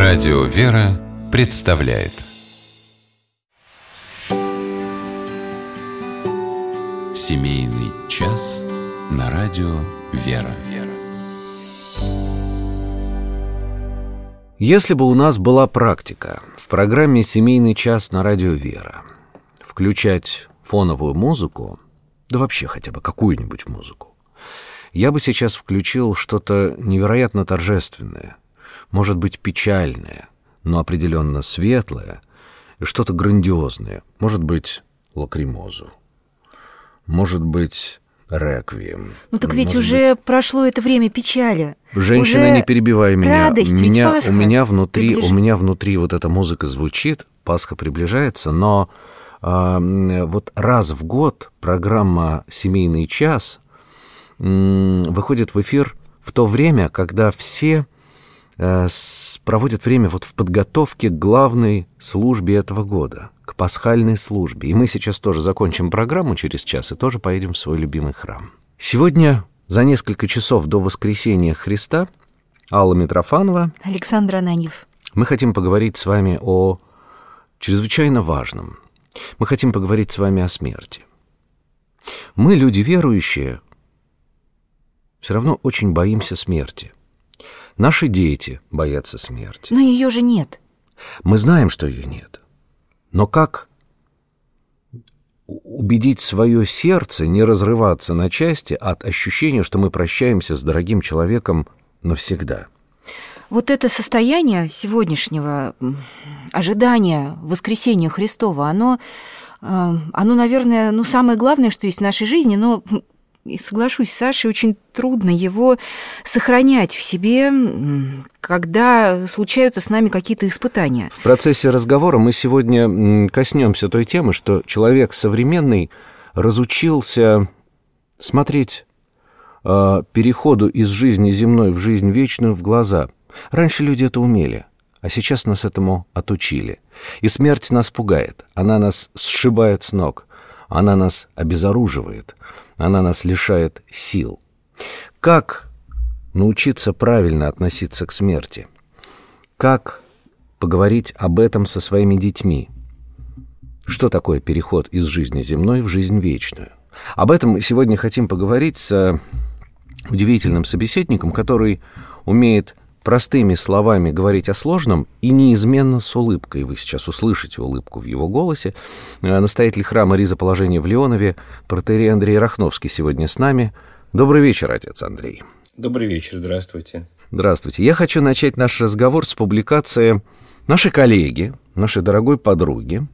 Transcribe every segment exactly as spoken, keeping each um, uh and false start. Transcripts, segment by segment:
Радио «Вера» представляет семейный час на радио «Вера». Если бы у нас была практика в программе «Семейный час» на радио «Вера» включать фоновую музыку, да вообще хотя бы какую-нибудь музыку, я бы сейчас включил что-то невероятно торжественное, может быть, печальное, но определенно светлое, и что-то грандиозное, может быть, лакримозу, может быть, реквием. Ну так ведь может уже быть... прошло это время печали. Женщина, уже не перебивай меня. Радость, у ведь меня, Пасха у меня внутри, приближ... у меня внутри вот эта музыка звучит, Пасха приближается, но э, вот раз в год программа «Семейный час» э, выходит в эфир в то время, когда все э, с, проводят время вот в подготовке к главной службе этого года, к пасхальной службе. И мы сейчас тоже закончим программу через час и тоже поедем в свой любимый храм. Сегодня, за несколько часов до воскресения Христа, Алла Митрофанова, Александр Ананьев. Мы хотим поговорить с вами о чрезвычайно важном. Мы хотим поговорить с вами о смерти. Мы, люди верующие, все равно очень боимся смерти. Наши дети боятся смерти. Но ее же нет. Мы знаем, что ее нет. Но как убедить свое сердце не разрываться на части от ощущения, что мы прощаемся с дорогим человеком навсегда? Вот это состояние сегодняшнего ожидания воскресения Христова, оно, оно, наверное, ну, самое главное, что есть в нашей жизни, но, и соглашусь с Сашей, очень трудно его сохранять в себе, когда случаются с нами какие-то испытания. В процессе разговора мы сегодня коснемся той темы, что человек современный разучился смотреть э, переходу из жизни земной в жизнь вечную в глаза. Раньше люди это умели, а сейчас нас этому отучили. И смерть нас пугает, она нас сшибает с ног, она нас обезоруживает, она нас лишает сил. Как научиться правильно относиться к смерти? Как поговорить об этом со своими детьми? Что такое переход из жизни земной в жизнь вечную? Об этом мы сегодня хотим поговорить с удивительным собеседником, который умеет простыми словами говорить о сложном и неизменно с улыбкой. Вы сейчас услышите улыбку в его голосе. Настоятель храма Ризоположения в Леонове, протоиерей Андрей Рахновский сегодня с нами. Добрый вечер, отец Андрей. Добрый вечер, здравствуйте. Здравствуйте. Я хочу начать наш разговор с публикации нашей коллеги, нашей дорогой подруги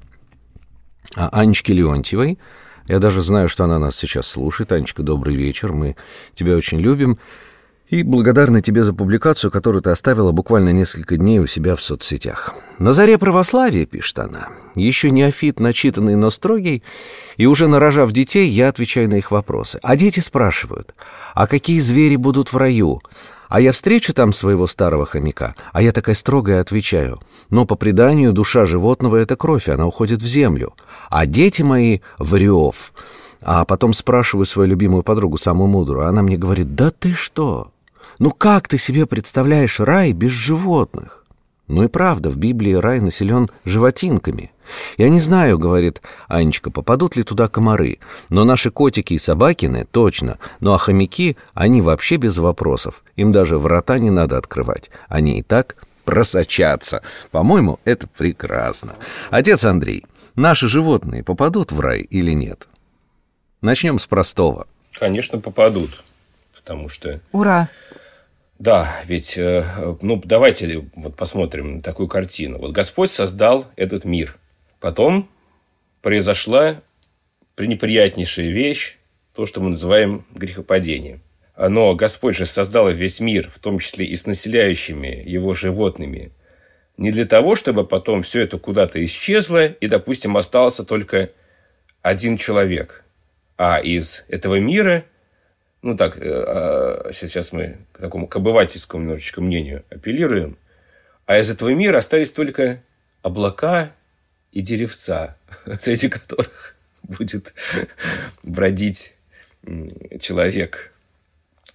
Анечки Леонтьевой. Я даже знаю, что она нас сейчас слушает. Анечка, добрый вечер. Мы тебя очень любим. И благодарны тебе за публикацию, которую ты оставила буквально несколько дней у себя в соцсетях. «На заре православия, — пишет она, — еще неофит, начитанный, но строгий, и уже нарожав детей, я отвечаю на их вопросы. А дети спрашивают, а какие звери будут в раю? А я встречу там своего старого хомяка? А я такая строгая отвечаю, но по преданию душа животного — это кровь, и она уходит в землю. А дети мои — в рев». А потом спрашиваю свою любимую подругу, самую мудрую, а она мне говорит: «Да ты что? Ну как ты себе представляешь рай без животных?» Ну и правда, в Библии рай населен животинками. «Я не знаю, — говорит Анечка, — попадут ли туда комары, но наши котики и собакины точно, ну а хомяки, они вообще без вопросов, им даже врата не надо открывать, они и так просочатся. По-моему, это прекрасно. Отец Андрей, наши животные попадут в рай или нет?» Начнем с простого. Конечно, попадут, потому что... Ура! Да, ведь, ну, давайте вот посмотрим на такую картину. Вот Господь создал этот мир. Потом произошла пренеприятнейшая вещь, то, что мы называем грехопадением. Но Господь же создал весь мир, в том числе и с населяющими его животными, не для того, чтобы потом все это куда-то исчезло и, допустим, остался только один человек. А из этого мира... Ну так, сейчас мы к такому к обывательскому немножечко мнению апеллируем. А из этого мира остались только облака и деревца, среди которых будет бродить человек.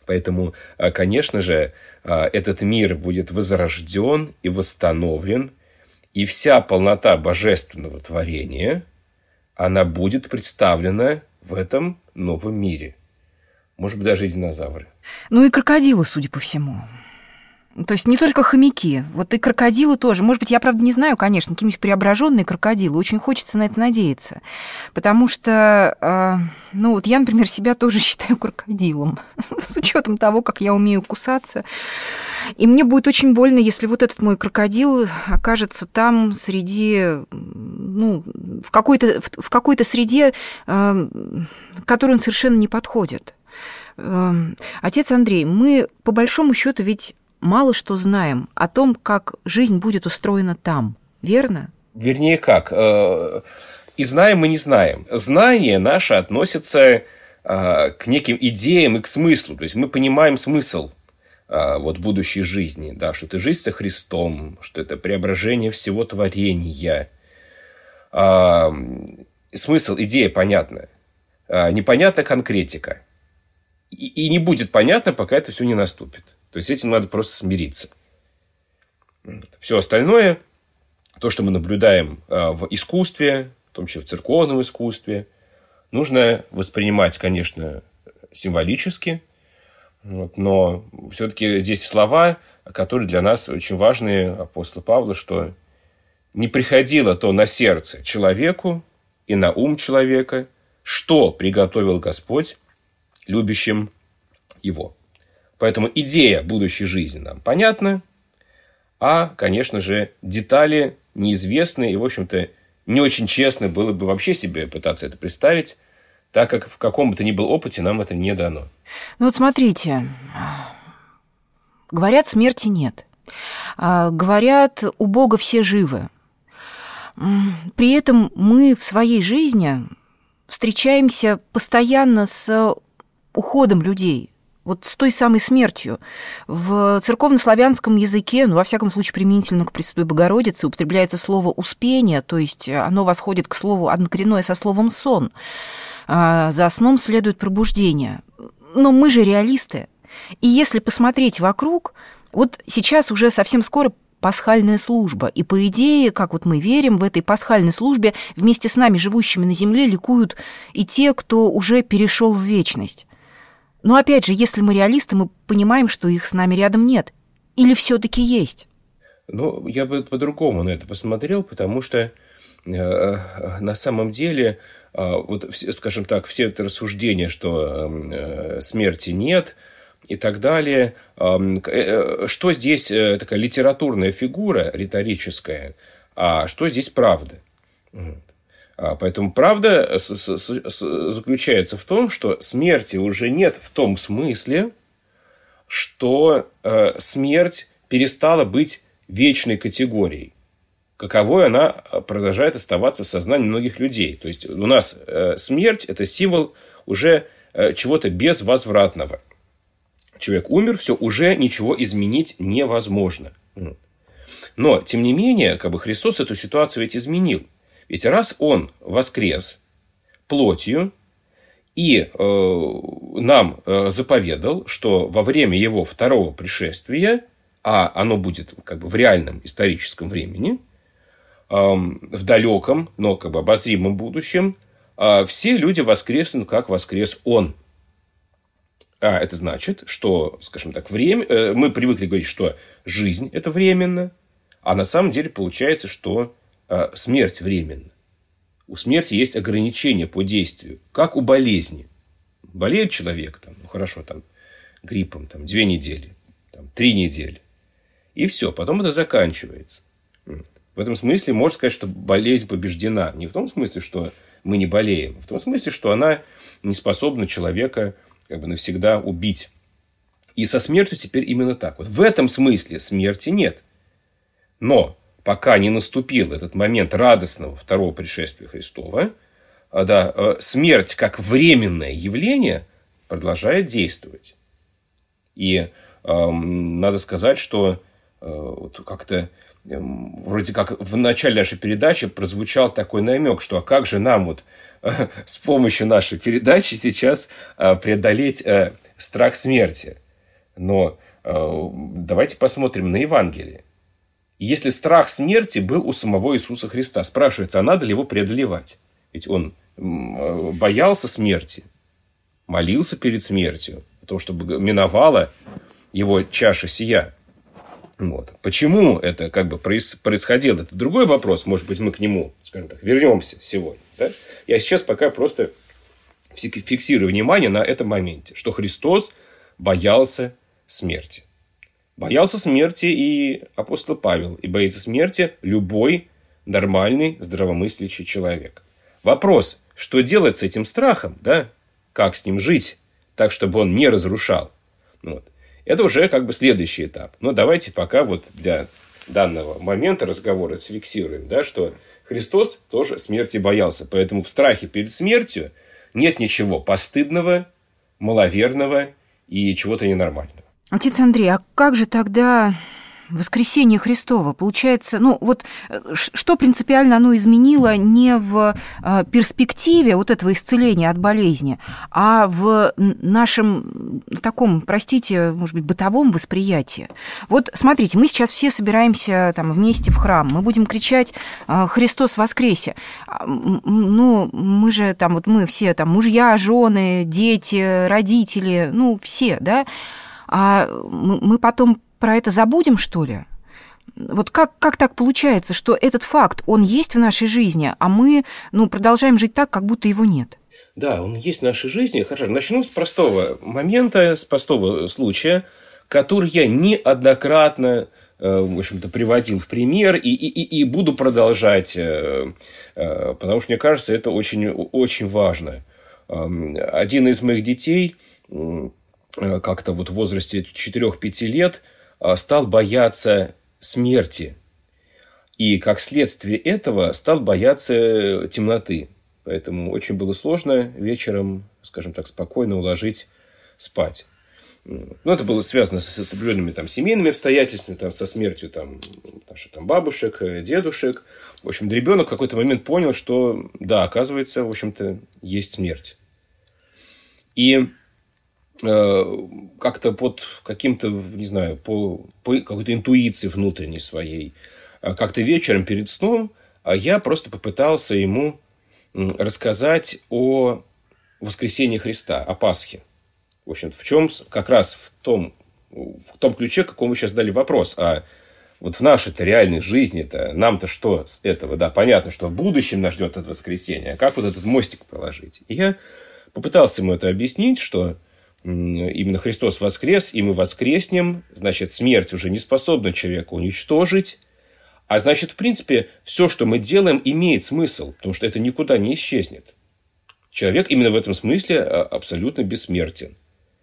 Поэтому, конечно же, этот мир будет возрожден и восстановлен, и вся полнота божественного творения, она будет представлена в этом новом мире. Может быть, даже и динозавры. Ну и крокодилы, судя по всему. То есть не только хомяки, вот и крокодилы тоже. Может быть, я, правда, не знаю, конечно, какие-нибудь преображенные крокодилы. Очень хочется на это надеяться. Потому что, э, ну вот я, например, себя тоже считаю крокодилом. С учетом того, как я умею кусаться. И мне будет очень больно, если вот этот мой крокодил окажется там среди, ну, в какой-то, в какой-то среде, э, к которой он совершенно не подходит. Э, отец Андрей, мы по большому счету ведь мало что знаем о том, как жизнь будет устроена там, верно? Вернее, как? И знаем, и не знаем. Знание наше относится к неким идеям и к смыслу. То есть мы понимаем смысл вот будущей жизни, да, что это жизнь со Христом, что это преображение всего творения. Смысл, идея понятна. Непонятна конкретика. И не будет понятно, пока это все не наступит. То есть с этим надо просто смириться. Все остальное, то, что мы наблюдаем в искусстве, в том числе в церковном искусстве, нужно воспринимать, конечно, символически, но все-таки здесь слова, которые для нас очень важны, апостола Павла, что не приходило то на сердце человеку и на ум человека, что приготовил Господь любящим его. Поэтому идея будущей жизни нам понятна, а, конечно же, детали неизвестны, и, в общем-то, не очень честно было бы вообще себе пытаться это представить, так как в каком бы то ни было опыте нам это не дано. Ну вот смотрите, говорят, смерти нет. Говорят, у Бога все живы. При этом мы в своей жизни встречаемся постоянно с уходом людей, вот с той самой смертью. В церковнославянском языке, ну, во всяком случае, применительно к Пресвятой Богородице, употребляется слово «успение», то есть оно восходит к слову однокоренное со словом «сон». За сном следует пробуждение. Но мы же реалисты. И если посмотреть вокруг, вот сейчас уже совсем скоро пасхальная служба. И, по идее, как вот мы верим, в этой пасхальной службе вместе с нами, живущими на земле, ликуют и те, кто уже перешел в вечность. Но опять же, если мы реалисты, мы понимаем, что их с нами рядом нет. Или все-таки есть? Ну, я бы по-другому на это посмотрел, потому что э, на самом деле, э, вот, скажем так, все это рассуждения, что э, смерти нет и так далее, э, э, что здесь э, такая литературная фигура риторическая, а что здесь правда? Поэтому правда заключается в том, что смерти уже нет в том смысле, что смерть перестала быть вечной категорией. Каковой она продолжает оставаться в сознании многих людей. То есть у нас смерть – это символ уже чего-то безвозвратного. Человек умер, все, уже ничего изменить невозможно. Но, тем не менее, как бы Христос эту ситуацию ведь изменил. Ведь раз Он воскрес плотью и э, нам э, заповедал, что во время Его второго пришествия, а оно будет как бы в реальном историческом времени, э, в далеком, но как бы обозримом будущем, э, все люди воскреснут, как воскрес Он. А это значит, что, скажем так, время, э, мы привыкли говорить, что жизнь – это временно, а на самом деле получается, что смерть временна. У смерти есть ограничения по действию, как у болезни. Болеет человек, там, ну хорошо, там, гриппом, там, две недели, там, три недели. И все, потом это заканчивается. В этом смысле можно сказать, что болезнь побеждена. Не в том смысле, что мы не болеем, а в том смысле, что она не способна человека как бы навсегда убить. И со смертью теперь именно так. Вот в этом смысле смерти нет. Но пока не наступил этот момент радостного второго пришествия Христова, да, смерть как временное явление продолжает действовать. И э, надо сказать, что э, вот как-то э, вроде как в начале нашей передачи прозвучал такой намек, что а как же нам вот э, с помощью нашей передачи сейчас э, преодолеть э, страх смерти. Но э, давайте посмотрим на Евангелие. Если страх смерти был у самого Иисуса Христа, спрашивается, а надо ли его преодолевать? Ведь он боялся смерти, молился перед смертью, о том, чтобы миновала его чаша сия. Вот. Почему это как бы происходило? Это другой вопрос. Может быть, мы к нему, скажем так, вернемся сегодня. Да? Я сейчас пока просто фиксирую внимание на этом моменте, что Христос боялся смерти. Боялся смерти и апостол Павел, и боится смерти любой нормальный, здравомыслящий человек. Вопрос, что делать с этим страхом, да? Как с ним жить, так, чтобы он не разрушал. Вот. Это уже как бы следующий этап. Но давайте пока вот для данного момента разговора зафиксируем, да, что Христос тоже смерти боялся. Поэтому в страхе перед смертью нет ничего постыдного, маловерного и чего-то ненормального. Отец Андрей, а как же тогда воскресение Христово? Получается, ну вот что принципиально оно изменило не в перспективе вот этого исцеления от болезни, а в нашем таком, простите, может быть, бытовом восприятии? Вот смотрите, мы сейчас все собираемся там вместе в храм, мы будем кричать «Христос воскресе!». Ну, мы же там, вот мы все там мужья, жены, дети, родители, ну, все, да? А мы потом про это забудем, что ли? Вот как, как так получается, что этот факт, он есть в нашей жизни, а мы ну, продолжаем жить так, как будто его нет? Да, он есть в нашей жизни. Хорошо, начну с простого момента, с простого случая, который я неоднократно, в общем-то, приводил в пример и, и, и буду продолжать, потому что, мне кажется, это очень, очень важно. Один из моих детей как-то вот в возрасте четыре-пять лет стал бояться смерти. И как следствие этого стал бояться темноты. Поэтому очень было сложно вечером, скажем так, спокойно уложить спать. Ну, это было связано с, с определенными там, семейными обстоятельствами, там, со смертью там, наших там, бабушек, дедушек. В общем, ребенок в какой-то момент понял, что да, оказывается, в общем-то, есть смерть. И как-то под каким-то, не знаю, по, по какой-то интуиции внутренней своей, как-то вечером перед сном я просто попытался ему рассказать о воскресении Христа, о Пасхе. В общем, в чем как раз в том, в том ключе, к какому вы сейчас задали вопрос. А вот в нашей-то реальной жизни-то нам-то что с этого? Да, понятно, что в будущем нас ждет это воскресенье. А как вот этот мостик проложить? И я попытался ему это объяснить, что именно Христос воскрес, и мы воскреснем, значит, смерть уже не способна человека уничтожить, а значит, в принципе, все, что мы делаем, имеет смысл, потому что это никуда не исчезнет. Человек именно в этом смысле абсолютно бессмертен.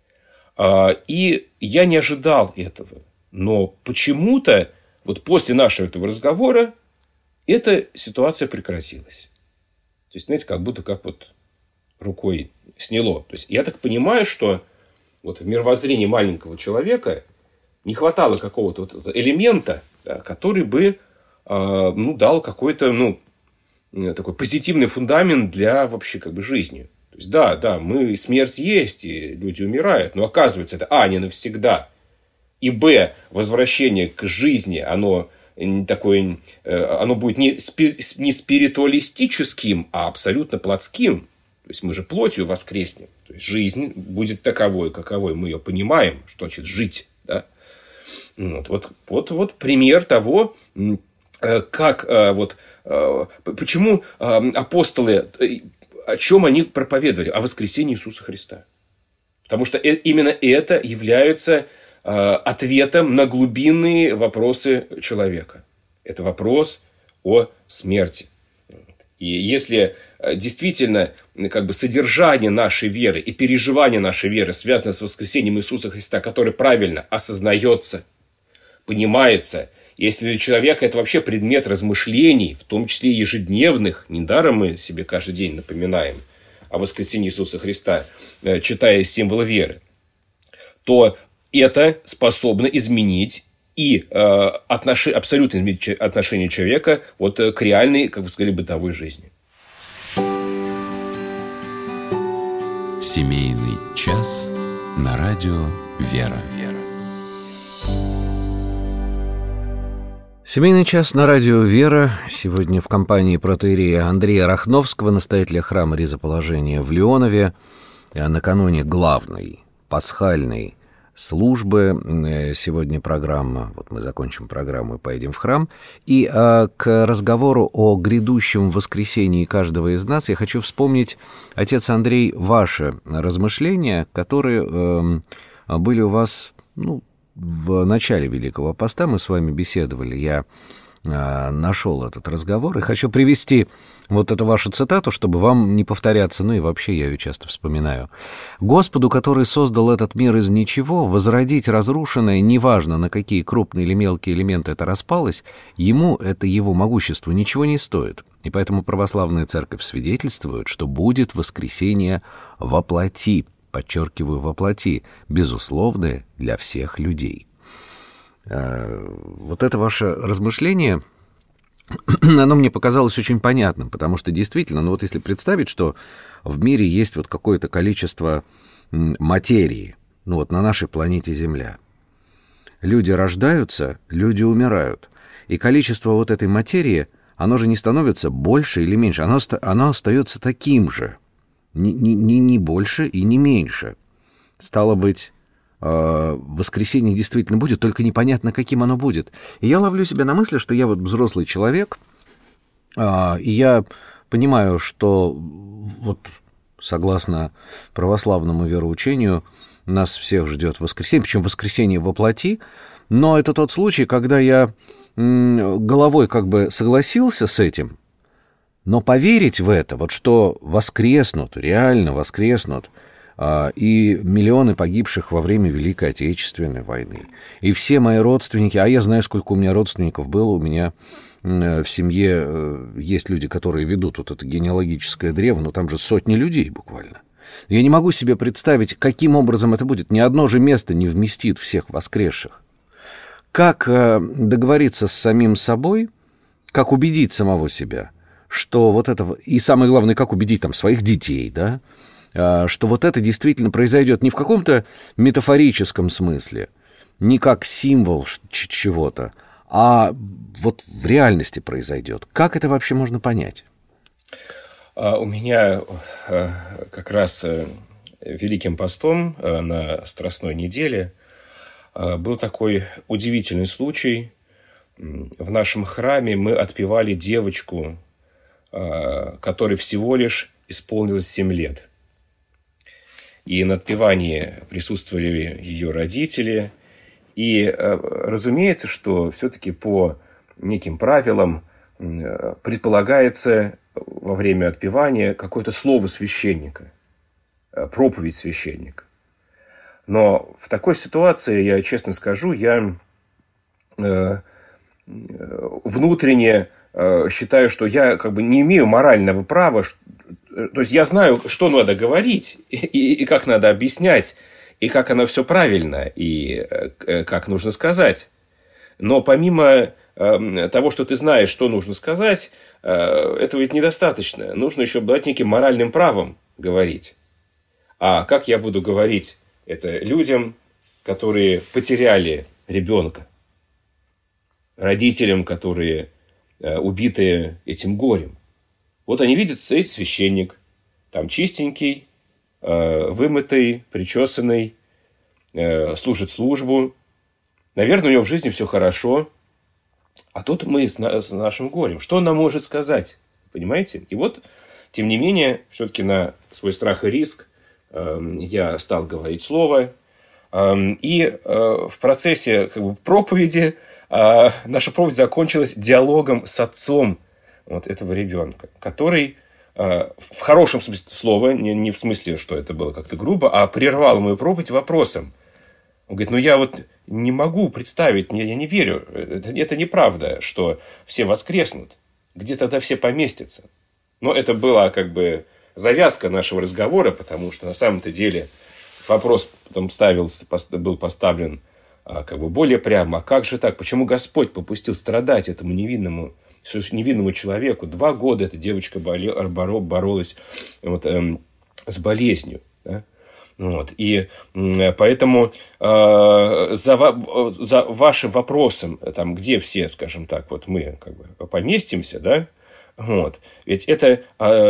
И я не ожидал этого, но почему-то вот после нашего этого разговора эта ситуация прекратилась. То есть, знаете, как будто как вот рукой сняло. То есть, я так понимаю, что вот в мировоззрении маленького человека не хватало какого-то вот элемента, да, который бы э, ну, дал какой-то ну, такой позитивный фундамент для вообще как бы жизни. То есть, да, да, мы, смерть есть, и люди умирают, но оказывается, это а, не навсегда, и б, возвращение к жизни, оно, такое, оно будет не, спи, не спиритуалистическим, а абсолютно плотским. То есть, мы же плотью воскреснем. То есть, жизнь будет таковой, каковой мы ее понимаем, что значит жить. Да? Вот, вот, вот, вот пример того, как, вот, почему апостолы, о чем они проповедовали? О воскресении Иисуса Христа. Потому что именно это является ответом на глубинные вопросы человека. Это вопрос о смерти. И если действительно как бы содержание нашей веры и переживание нашей веры связано с воскресением Иисуса Христа, который правильно осознается, понимается, если для человека это вообще предмет размышлений, в том числе ежедневных, недаром мы себе каждый день напоминаем о воскресении Иисуса Христа, читая символы веры, то это способно изменить и э, отнош... абсолютно изменить отношение человека вот, к реальной, как вы сказали, бытовой жизни. Семейный час на радио «Вера». Семейный час на радио «Вера». Сегодня в компании протоиерея Андрея Рахновского, настоятеля храма Ризоположения в Леонове, накануне главной пасхальной службы. Сегодня программа, вот мы закончим программу и поедем в храм. И а, к разговору о грядущем воскресении каждого из нас я хочу вспомнить, отец Андрей, ваши размышления, которые э, были у вас, ну, в начале Великого Поста. Мы с вами беседовали, я э, нашел этот разговор, и хочу привести вот эту вашу цитату, чтобы вам не повторяться, ну и вообще я ее часто вспоминаю. «Господу, который создал этот мир из ничего, возродить разрушенное, неважно, на какие крупные или мелкие элементы это распалось, ему, это его могущество, ничего не стоит. И поэтому православная церковь свидетельствует, что будет воскресение во плоти, подчеркиваю, во плоти, безусловное для всех людей». Вот это ваше размышление, оно мне показалось очень понятным, потому что действительно, ну вот если представить, что в мире есть вот какое-то количество материи, ну вот на нашей планете Земля, люди рождаются, люди умирают, и количество вот этой материи, оно же не становится больше или меньше, оно, оно остается таким же, не, не, не больше и не меньше. Стало быть, воскресенье действительно будет, только непонятно, каким оно будет. И я ловлю себя на мысли, что я вот взрослый человек, и я понимаю, что вот согласно православному вероучению нас всех ждет воскресенье, причем воскресенье во плоти, но это тот случай, когда я головой как бы согласился с этим, но поверить в это, вот что воскреснут, реально воскреснут, и миллионы погибших во время Великой Отечественной войны, и все мои родственники, а я знаю, сколько у меня родственников было, у меня в семье есть люди, которые ведут вот это генеалогическое древо, но там же сотни людей буквально. Я не могу себе представить, каким образом это будет. Ни одно же место не вместит всех воскресших. Как договориться с самим собой, как убедить самого себя, что вот это... И самое главное, как убедить там своих детей, да, что вот это действительно произойдет не в каком-то метафорическом смысле, не как символ чего-то, а вот в реальности произойдет. Как это вообще можно понять? У меня как раз Великим постом на Страстной неделе был такой удивительный случай. В нашем храме мы отпевали девочку, которой всего лишь исполнилось семь лет. И на отпевании присутствовали ее родители. И разумеется, что все-таки по неким правилам предполагается во время отпевания какое-то слово священника, проповедь священника. Но в такой ситуации, я честно скажу, я внутренне считаю, что я как бы не имею морального права. То есть я знаю, что надо говорить, и, и, и как надо объяснять, и как оно все правильно, и э, как нужно сказать. Но помимо э, того, что ты знаешь, что нужно сказать, э, этого ведь недостаточно. Нужно еще обладать неким моральным правом говорить. А как я буду говорить это людям, которые потеряли ребенка, родителям, которые э, убиты этим горем? Вот они видят, стоит священник, там чистенький, э, вымытый, причесанный, э, служит службу. Наверное, у него в жизни все хорошо. А тут мы с, на, с нашим горем. Что он нам может сказать? Понимаете? И вот, тем не менее, все-таки на свой страх и риск э, я стал говорить слово. Э, и э, в процессе как бы, проповеди э, наша проповедь закончилась диалогом с отцом вот этого ребенка, который э, в хорошем смысле слова, не, не в смысле, что это было как-то грубо, а прервал мою проповедь вопросом. Он говорит, ну я вот не могу представить, я, я не верю, это, это неправда, что все воскреснут, где тогда все поместятся. Но это была как бы завязка нашего разговора, потому что на самом-то деле вопрос потом ставился, был поставлен как бы более прямо. А как же так? Почему Господь попустил страдать этому невинному невинному человеку? Два года эта девочка боролась вот, эм, с болезнью. Да? Вот. И поэтому э, за, за вашим вопросом, там, где все, скажем так, вот мы как бы поместимся, да, вот, ведь это э,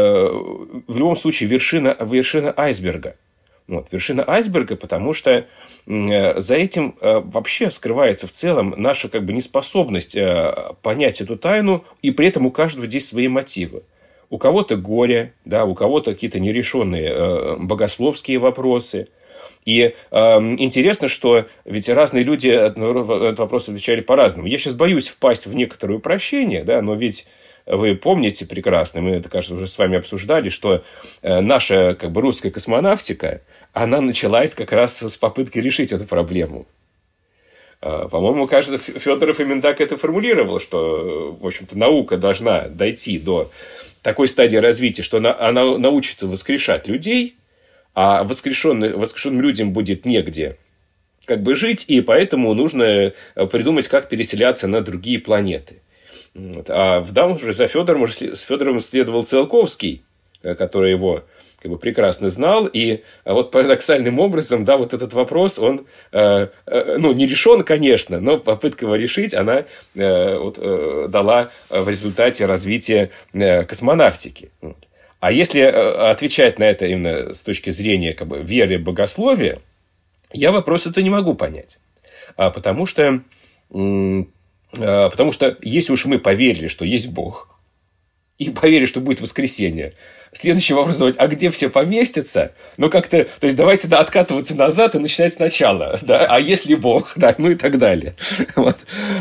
в любом случае вершина, вершина айсберга. Вот, вершина айсберга, потому что э, за этим э, вообще скрывается в целом наша как бы неспособность э, понять эту тайну, и при этом у каждого здесь свои мотивы. У кого-то горе, да, у кого-то какие-то нерешенные э, богословские вопросы. И э, интересно, что ведь разные люди на этот вопрос отвечали по-разному. Я сейчас боюсь впасть в некоторое упрощение, да, но ведь вы помните прекрасно, мы это, кажется, уже с вами обсуждали, что э, наша как бы русская космонавтика, она началась как раз с попытки решить эту проблему. Э, по-моему, кажется, Федоров именно так это формулировал, что, в общем-то, наука должна дойти до такой стадии развития, что она, она научится воскрешать людей, а воскрешенным, воскрешенным людям будет негде как бы жить, и поэтому нужно придумать, как переселяться на другие планеты. Вот. А в данном же за Федором, с Федором следовал Циолковский, который его как бы прекрасно знал, и вот парадоксальным образом, да, вот этот вопрос, он, э, э, ну, не решен, конечно, но попытка его решить, она э, вот, э, дала в результате развития э, космонавтики. Вот. А если отвечать на это именно с точки зрения как бы веры и богословия, я вопрос это не могу понять, а потому что, э, потому что если уж мы поверили, что есть Бог, и поверили, что будет воскресенье, следующий вопрос задавать, а где все поместятся? Ну, как-то, то есть, давайте да, откатываться назад и начинать сначала, да, а если Бог, да, ну и так далее. Вот.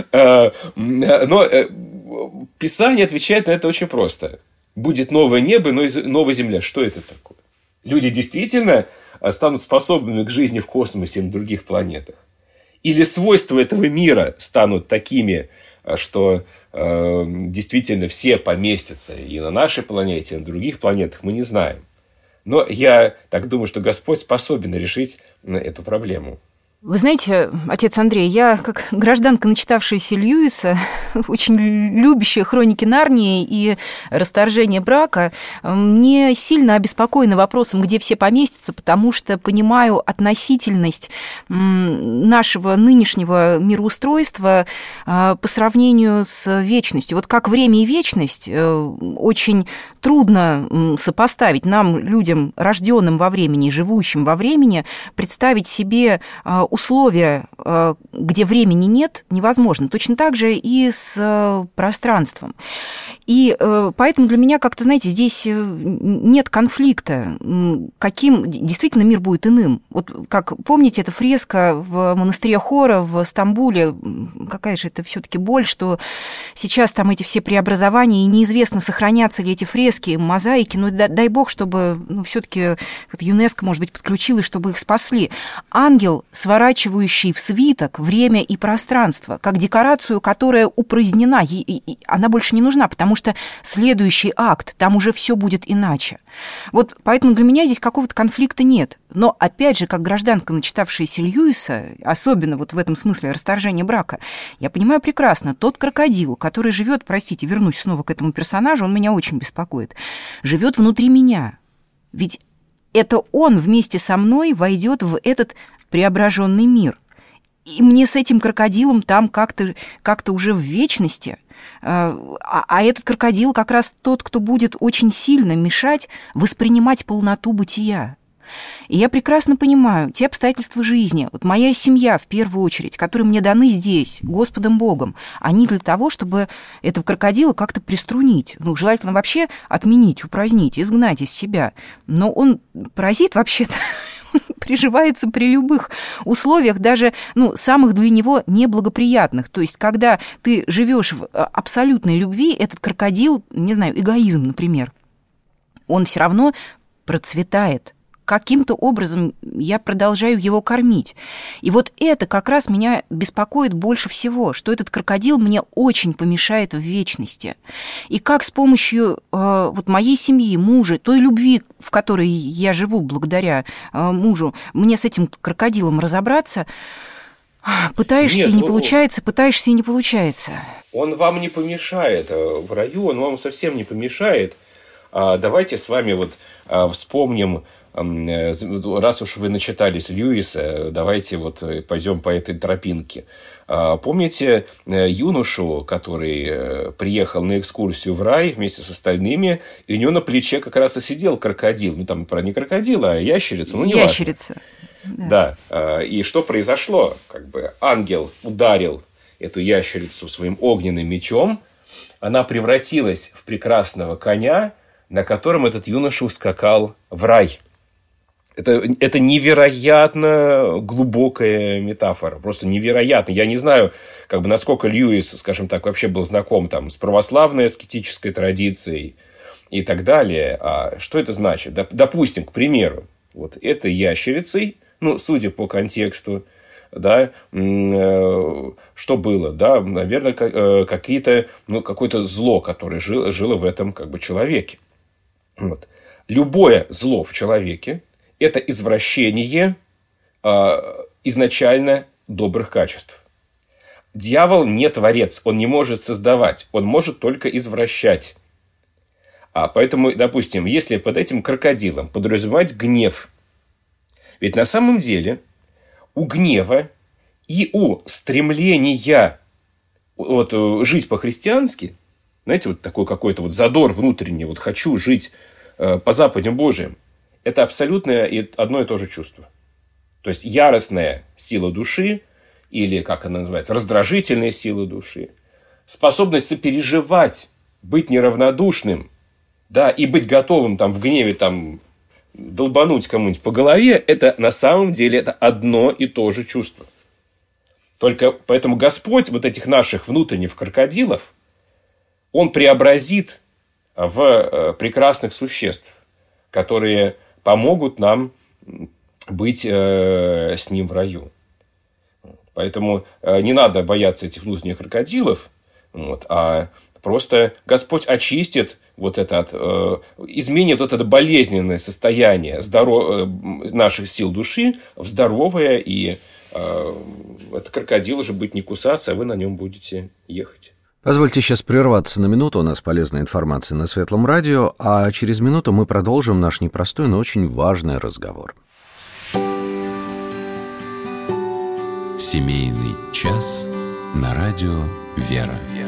Но Писание отвечает на это очень просто. Будет новое небо, но и новая земля. Что это такое? Люди действительно станут способными к жизни в космосе и на других планетах? Или свойства этого мира станут такими, что э, действительно все поместятся и на нашей планете, и на других планетах, мы не знаем. Но я так думаю, что Господь способен решить эту проблему. Вы знаете, отец Андрей, я, как гражданка, начитавшаяся Льюиса, очень любящая хроники Нарнии и расторжение брака, не сильно обеспокоена вопросом, где все поместятся, потому что понимаю относительность нашего нынешнего мироустройства по сравнению с вечностью. Вот как время и вечность очень трудно сопоставить нам, людям, рожденным во времени, живущим во времени, представить себе условия, где времени нет, невозможно. Точно так же и с пространством. И поэтому для меня как-то, знаете, здесь нет конфликта, каким действительно мир будет иным. Вот как, помните, эта фреска в монастыре Хора в Стамбуле, какая же это все-таки боль, что сейчас там эти все преобразования, и неизвестно, сохранятся ли эти фрески, мозаики, но дай бог, чтобы ну, все-таки ЮНЕСКО, может быть, подключилось, чтобы их спасли. Ангел, сворачивающий в свиток время и пространство, как декорацию, которая упразднена, и, и, и она больше не нужна, потому что следующий акт, там уже все будет иначе. Вот поэтому для меня здесь какого-то конфликта нет. Но, опять же, как гражданка, начитавшаяся Льюиса, особенно вот в этом смысле расторжения брака, я понимаю прекрасно, тот крокодил, который живет, простите, вернусь снова к этому персонажу, он меня очень беспокоит, живет внутри меня. Ведь это он вместе со мной войдет в этот преображенный мир. И мне с этим крокодилом там как-то, как-то уже в вечности. А, а этот крокодил как раз тот, кто будет очень сильно мешать воспринимать полноту бытия. И я прекрасно понимаю те обстоятельства жизни, вот моя семья в первую очередь, которые мне даны здесь, Господом Богом, они для того, чтобы этого крокодила как-то приструнить, ну, желательно вообще отменить, упразднить, изгнать из себя. Но он, паразит вообще-то, приживается при любых условиях, даже ну, самых для него неблагоприятных. То есть, когда ты живешь в абсолютной любви, этот крокодил, не знаю, эгоизм, например, он все равно процветает. Каким-то образом я продолжаю его кормить. И вот это как раз меня беспокоит больше всего, что этот крокодил мне очень помешает в вечности. И как с помощью э, вот моей семьи, мужа, той любви, в которой я живу благодаря э, мужу, мне с этим крокодилом разобраться, пытаешься Нет, и не ну, получается, пытаешься и не получается. Он вам не помешает в раю, он вам совсем не помешает. Давайте с вами вот вспомним раз уж вы начитались Льюиса, давайте вот пойдем по этой тропинке. Помните юношу, который приехал на экскурсию в рай вместе с остальными, и у него на плече как раз и сидел крокодил. Ну, там, про не крокодил, а ящерица. Ну, не ящерица. Да. да. И что произошло? Как бы ангел ударил эту ящерицу своим огненным мечом. Она превратилась в прекрасного коня, на котором этот юноша ускакал в рай. Это, это невероятно глубокая метафора, просто невероятно. Я не знаю, как бы, насколько Льюис, скажем так, вообще был знаком там, с православной аскетической традицией и так далее. А что это значит? Допустим, к примеру, вот этой ящерицей, ну, судя по контексту, да, что было, да, наверное, какие-то, ну, какое-то зло, которое жило, жило в этом как бы человеке. Вот. Любое зло в человеке – это извращение э, изначально добрых качеств. Дьявол не творец, он не может создавать, он может только извращать. А поэтому, допустим, если под этим крокодилом подразумевать гнев, ведь на самом деле у гнева и у стремления вот, жить по-христиански, знаете, вот такой какой-то вот задор внутренний, вот хочу жить э, по заповедям Божиим, это абсолютно одно и то же чувство. То есть яростная сила души, или, как она называется, раздражительная сила души, способность сопереживать, быть неравнодушным, да, и быть готовым там, в гневе там, долбануть кому-нибудь по голове, это на самом деле это одно и то же чувство. Только поэтому Господь вот этих наших внутренних крокодилов, Он преобразит в прекрасных существ, которые помогут нам быть э, с Ним в раю. Поэтому э, не надо бояться этих внутренних крокодилов, вот, а просто Господь очистит вот это, э, изменит вот это болезненное состояние здоров... наших сил души в здоровое, и э, этот крокодил уже будет не кусаться, а вы на нем будете ехать. Позвольте сейчас прерваться на минуту, у нас полезная информация на Светлом радио, а через минуту мы продолжим наш непростой, но очень важный разговор. Семейный час на радио «Вера».